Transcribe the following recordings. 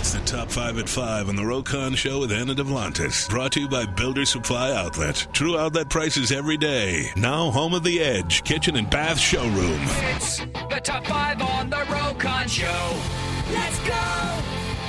It's the Top 5 at 5 on the Rokon Show with Anna Devlantis. Brought to you by Builder Supply Outlet. True outlet prices every day. Now home of The Edge, kitchen and bath showroom. It's the Top 5 on the Rokon Show. Let's go!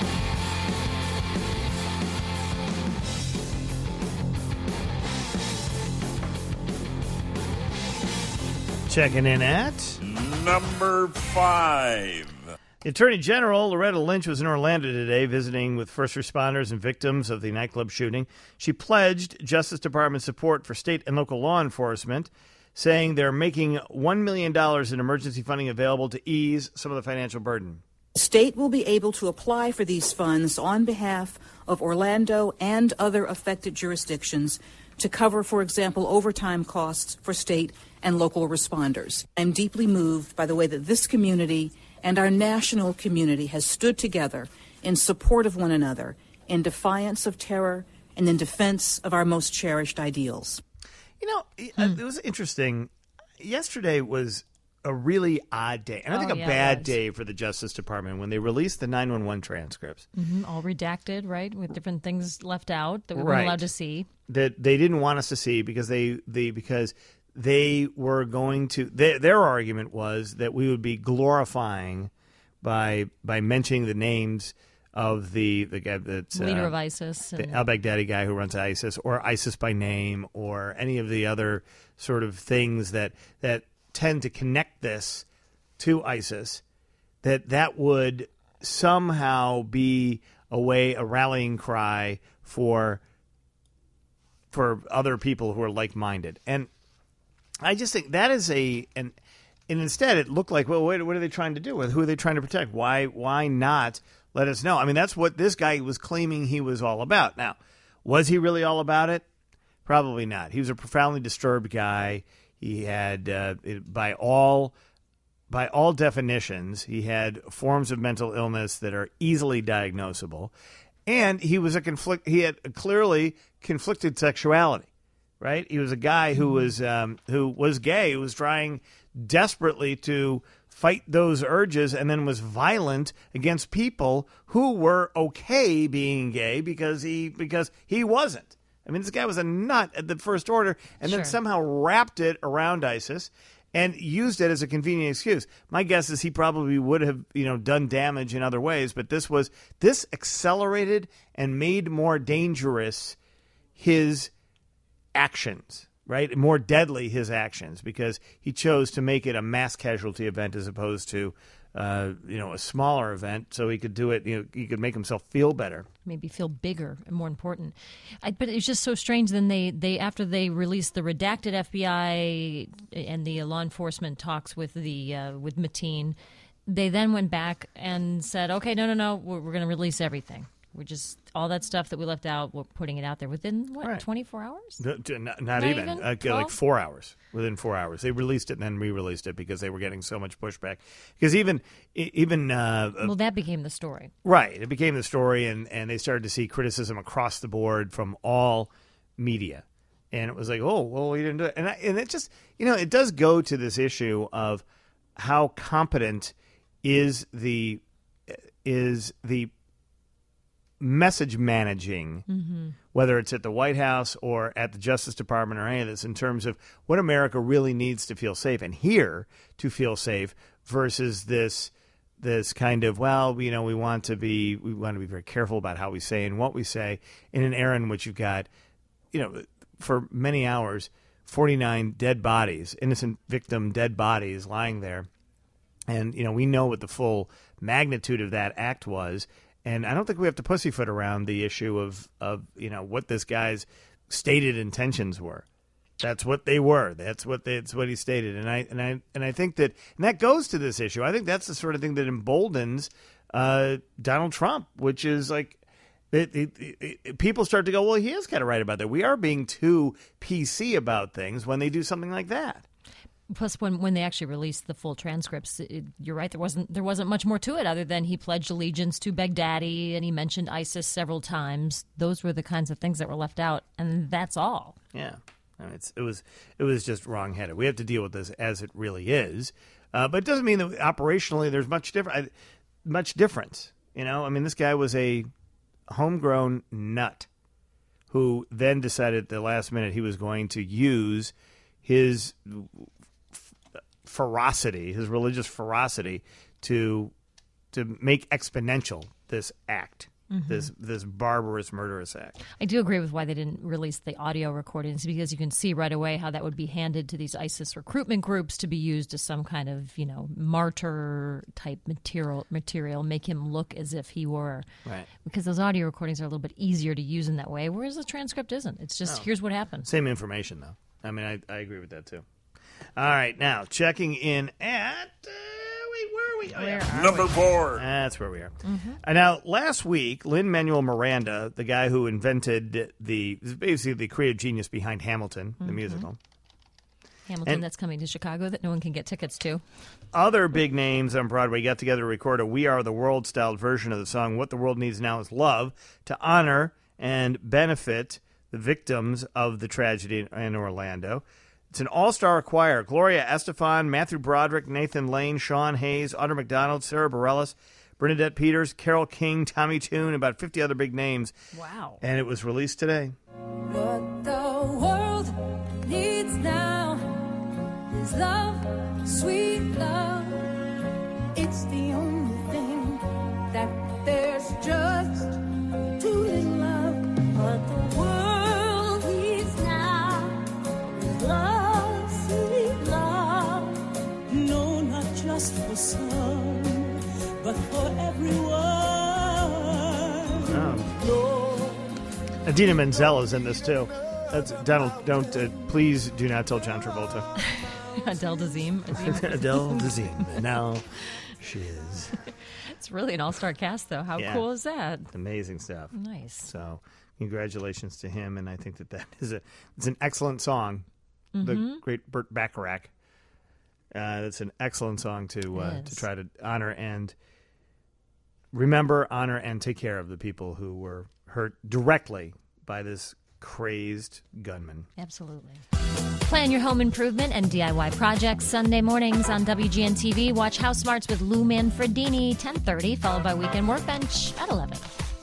Checking in at number 5. The Attorney General Loretta Lynch was in Orlando today visiting with first responders and victims of the nightclub shooting. She pledged Justice Department support for state and local law enforcement, saying they're making $1 million in emergency funding available to ease some of the financial burden. The state will be able to apply for these funds on behalf of Orlando and other affected jurisdictions to cover, for example, overtime costs for state and local responders. I'm deeply moved by the way that this community and our national community has stood together in support of one another, in defiance of terror and in defense of our most cherished ideals. You know, it was interesting. Yesterday was a really odd day, and I think a bad day for the Justice Department when they released the 911 transcripts. All redacted, right, with different things left out that we weren't allowed to see. That they didn't want us to see because they were going to. Their argument was that we would be glorifying by mentioning the names of the guy that's leader of ISIS, the al-Baghdadi guy who runs ISIS, or ISIS by name, or any of the other sort of things that tend to connect this to ISIS. That would somehow be a rallying cry for other people who are like-minded. And I just think that is and instead it looked like, well, what are they trying to do? Who are they trying to protect? Why not let us know? I mean, that's what this guy was claiming he was all about. Now, was he really all about it? Probably not. He was a profoundly disturbed guy. He had, by all definitions, he had forms of mental illness that are easily diagnosable. And he was he had a clearly conflicted sexuality, right? He was a guy who was gay, who was trying desperately to fight those urges, and then was violent against people who were okay being gay because he wasn't. I mean, this guy was a nut at the first order, and then somehow wrapped it around ISIS and used it as a convenient excuse. My guess is he probably would have, done damage in other ways, but this accelerated and made more dangerous his actions, right? More deadly his actions, because he chose to make it a mass casualty event as opposed to, a smaller event, so he could do it. He could make himself feel better, maybe feel bigger and more important. But it's just so strange. Then they after they released the redacted FBI and the law enforcement talks with with Mateen, they then went back and said, okay, no, we're going to release everything. We're just all that stuff that we left out. We're putting it out there within 24 hours. Not even like 4 hours. Within 4 hours, they released it and then re-released it because they were getting so much pushback. Because even that became the story. Right, it became the story, and they started to see criticism across the board from all media, and it was like, oh, well, we didn't do it, and it just it does go to this issue of how competent is the message managing, whether it's at the White House or at the Justice Department or any of this, in terms of what America really needs to feel safe and here to feel safe, versus this kind of, we want to be very careful about how we say and what we say in an era in which you've got, for many hours, 49 dead bodies, innocent victim dead bodies lying there. And, we know what the full magnitude of that act was. And I don't think we have to pussyfoot around the issue of what this guy's stated intentions were. That's what they were. That's what he stated. And I think that goes to this issue. I think that's the sort of thing that emboldens Donald Trump, which is like people start to go, well, he is kind of right about that. We are being too PC about things when they do something like that. Plus, when they actually released the full transcripts, you're right. There wasn't much more to it other than he pledged allegiance to Baghdadi and he mentioned ISIS several times. Those were the kinds of things that were left out, and that's all. Yeah, I mean, it was just wrong-headed. We have to deal with this as it really is, but it doesn't mean that operationally there's much difference. You know, I mean, this guy was a homegrown nut who then decided at the last minute he was going to use his ferocity, his religious ferocity, to make exponential this act, this barbarous, murderous act. I do agree with why they didn't release the audio recordings, because you can see right away how that would be handed to these ISIS recruitment groups to be used as some kind of, martyr type material, make him look as if he were. Right. Because those audio recordings are a little bit easier to use in that way, whereas the transcript isn't. It's just, here's what happened. Same information, though. I mean, I agree with that, too. All right, now, checking in at... where are we? Oh, yeah. Number 4. That's where we are. Now, last week, Lin-Manuel Miranda, the guy who invented basically the creative genius behind Hamilton, the musical. Hamilton, that's coming to Chicago that no one can get tickets to. Other big names on Broadway got together to record a We Are the World-styled version of the song What the World Needs Now is Love to honor and benefit the victims of the tragedy in Orlando. It's an all-star choir. Gloria Estefan, Matthew Broderick, Nathan Lane, Sean Hayes, Audra McDonald, Sarah Bareilles, Bernadette Peters, Carole King, Tommy Tune, about 50 other big names. Wow. And it was released today. What the world needs now is love, sweet love. It's the only thing that there's just too little love. What the world needs now is love, sweet love. No, not just for some, but for everyone. Idina Menzel is in this, too. That's Donald. Please do not tell John Travolta. Adele Dazeem. Adele Dazeem. Now she is. It's really an all-star cast, though. How cool is that? Amazing stuff. Nice. So, congratulations to him, and I think that is it's an excellent song. The great Burt Bacharach. It's an excellent song to try to honor and remember, honor, and take care of the people who were hurt directly by this crazed gunman. Absolutely. Plan your home improvement and DIY projects Sunday mornings on WGN-TV. Watch House Smarts with Lou Manfredini, 10:30, followed by Weekend Workbench at 11.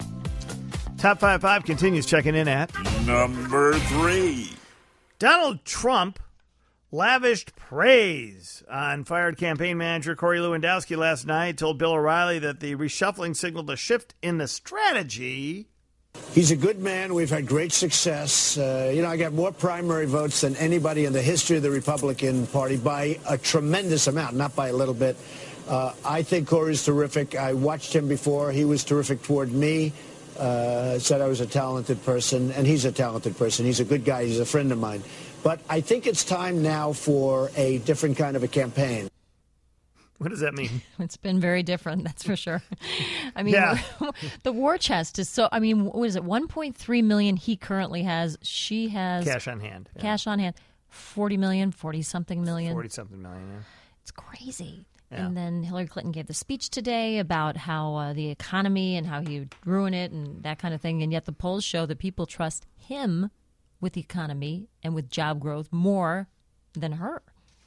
Top 5 continues checking in at Number 3. Donald Trump lavished praise on fired campaign manager Corey Lewandowski last night, told Bill O'Reilly that the reshuffling signaled a shift in the strategy. He's a good man. We've had great success. I got more primary votes than anybody in the history of the Republican Party by a tremendous amount, not by a little bit. I think Corey's terrific. I watched him before. He was terrific toward me. Said I was a talented person, and he's a talented person. He's a good guy. He's a friend of mine. But I think it's time now for a different kind of a campaign. What does that mean? It's been very different, that's for sure. I mean, the war chest is so, what is it, 1.3 million he currently has. She has... Cash on hand. Yeah. Cash on hand. 40 million, 40-something million. 40-something million, yeah. It's crazy. Yeah. And then Hillary Clinton gave the speech today about how the economy and how he would ruin it and that kind of thing. And yet the polls show that people trust him with the economy and with job growth more than her.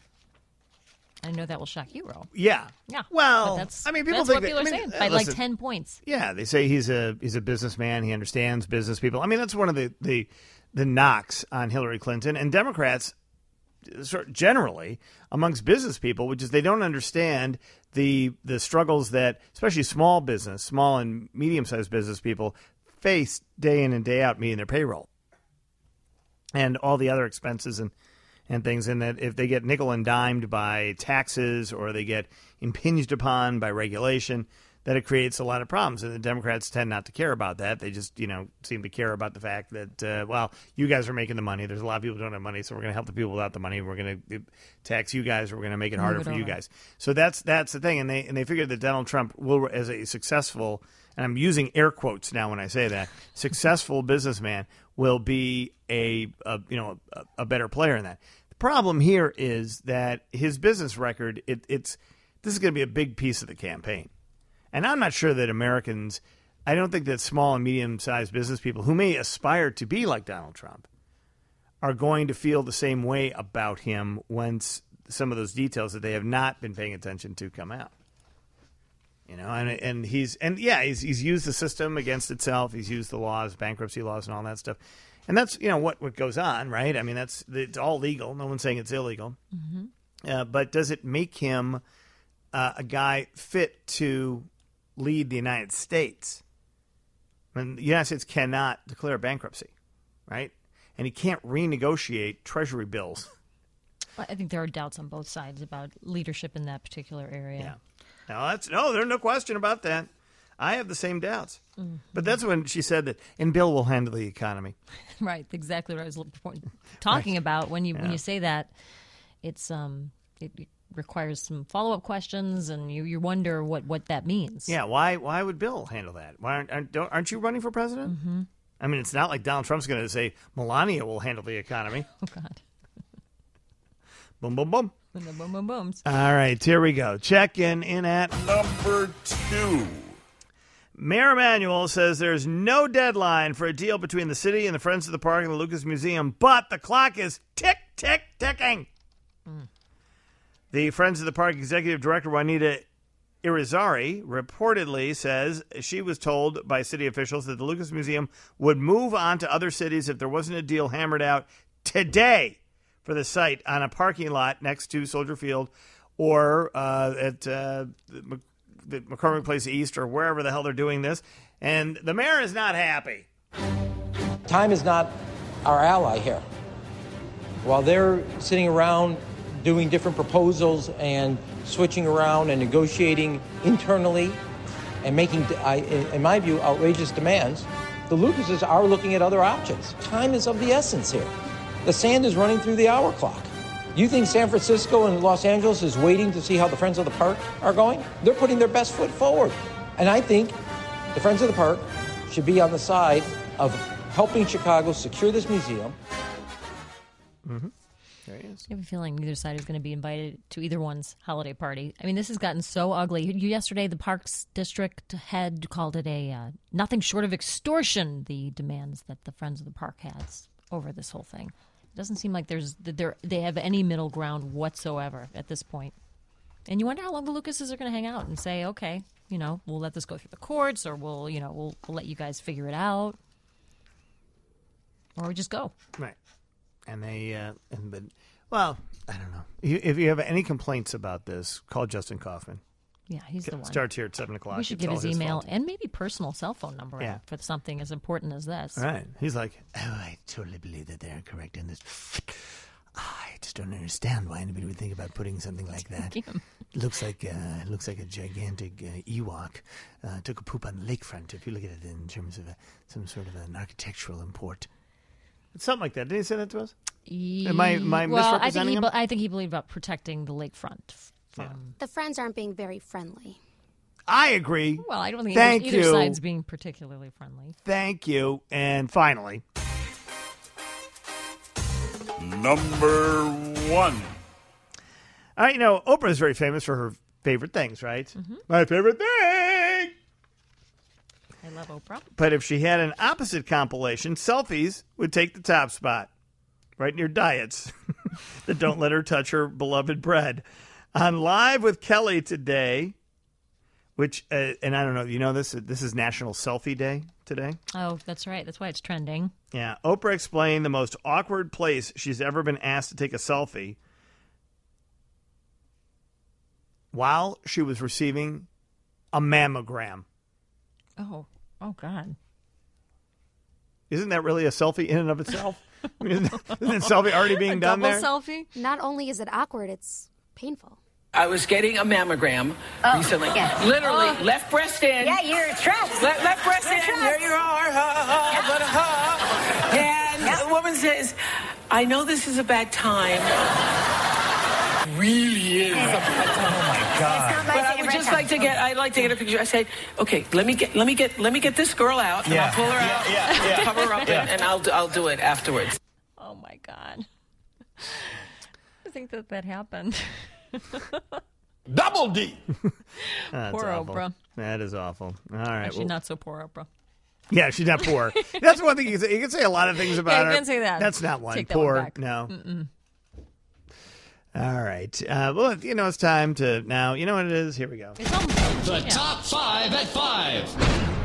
I know that will shock you, Ro. Yeah. Yeah. Well, that's people that's think what people are saying by listen, like 10 points. Yeah, they say he's a businessman. He understands business people. I mean, that's one of the knocks on Hillary Clinton and Democrats generally amongst business people, which is they don't understand the struggles that especially small and medium-sized business people face day in and day out meeting their payroll and all the other expenses and things, and that if they get nickel and dimed by taxes or they get impinged upon by regulation, that it creates a lot of problems. And the Democrats tend not to care about that. They just, seem to care about the fact that, you guys are making the money. There's a lot of people who don't have money, so we're going to help the people without the money. We're going to tax you guys. We're going to make it harder for you guys. So that's the thing. And they figured that Donald Trump will, as a successful, and I'm using air quotes now when I say that, successful businessman will be a better player in that. The problem here is that his business record, this is going to be a big piece of the campaign. And I'm not sure that Americans, I don't think that small and medium-sized business people who may aspire to be like Donald Trump are going to feel the same way about him once some of those details that they have not been paying attention to come out. and he's used the system against itself. He's used the laws, bankruptcy laws, and all that stuff. And that's what goes on, right? I mean, it's all legal. No one's saying it's illegal. Mm-hmm. But does it make him a guy fit to lead the United States? I mean, the United States cannot declare bankruptcy, right? And he can't renegotiate Treasury bills. I think there are doubts on both sides about leadership in that particular area. Yeah. There's no question about that. I have the same doubts. Mm-hmm. But that's when she said that, and Bill will handle the economy. Right, exactly what I was talking about. When you say that, it requires some follow-up questions, and you wonder what that means. Yeah, why would Bill handle that? Why aren't you running for president? Mm-hmm. I mean, it's not like Donald Trump's going to say Melania will handle the economy. Oh, God. Boom, boom, boom. The boom, boom, booms. All right, here we go. Check in at number 2. Mayor Emanuel says there's no deadline for a deal between the city and the Friends of the Park and the Lucas Museum, but the clock is ticking. The Friends of the Park Executive Director, Juanita Irizarry, reportedly says she was told by city officials that the Lucas Museum would move on to other cities if there wasn't a deal hammered out today for the site on a parking lot next to Soldier Field or at the McCormick Place East or wherever the hell they're doing this. And the mayor is not happy. Time is not our ally here. While they're sitting around doing different proposals and switching around and negotiating internally and making, in my view, outrageous demands, the Lucases are looking at other options. Time is of the essence here. The sand is running through the hour clock. You think San Francisco and Los Angeles is waiting to see how the Friends of the Park are going? They're putting their best foot forward. And I think the Friends of the Park should be on the side of helping Chicago secure this museum. Mm-hmm. There he is. I have a feeling neither side is going to be invited to either one's holiday party. I mean, this has gotten so ugly. Yesterday, the Parks District head called it a nothing short of extortion, the demands that the Friends of the Park has over this whole thing. It doesn't seem like they have any middle ground whatsoever at this point. And you wonder how long the Lucases are going to hang out and say, okay, we'll let this go through the courts, or we'll let you guys figure it out, or we just go. Right. And well, I don't know. If you have any complaints about this, call Justin Kaufman. Yeah, he's the one. Starts here at 7 o'clock. We should give his email and maybe personal cell phone number for something as important as this. Right. He's like, I totally believe that they're correct in this. I just don't understand why anybody would think about putting something like that. Looks like a gigantic Ewok took a poop on the lakefront. If you look at it in terms of some sort of an architectural import. Something like that. Did he say that to us? Am I misrepresenting him? I think he believed about protecting the lakefront. The Friends aren't being very friendly. I agree. Well, I don't think either side's being particularly friendly. Thank you. And finally, number 1. All right, Oprah is very famous for her favorite things, right? Mm-hmm. My favorite thing. I love Oprah. But if she had an opposite compilation, selfies would take the top spot, right near diets that don't let her touch her beloved bread. On Live with Kelly today, which, and I don't know, this is National Selfie Day today. Oh, that's right. That's why it's trending. Yeah. Oprah explained the most awkward place she's ever been asked to take a selfie while she was receiving a mammogram. Oh, God. Isn't that really a selfie in and of itself? Isn't that selfie already being done there? Double selfie? Not only is it awkward, it's painful. I was getting a mammogram recently. Yeah. Literally, left breast in. Yeah, you're trapped. Left breast in. There you are. And the woman says, I know this is a bad time. Really is a bad time. Oh my God. But I would just like to get a picture. I said, okay, let me get this girl out. And I'll pull her out, cover her up, and I'll do it afterwards. Oh my God. I think that happened. Double D. Poor awful. Oprah. That is awful. All right. Actually, not so poor Oprah. Yeah, she's not poor. That's one thing you can say. You can say a lot of things about her. You can say that. That's not one. Take that poor. one back. No. Mm-mm. All right. Well, it's time to now. You know what it is? Here we go. The top 5 at 5.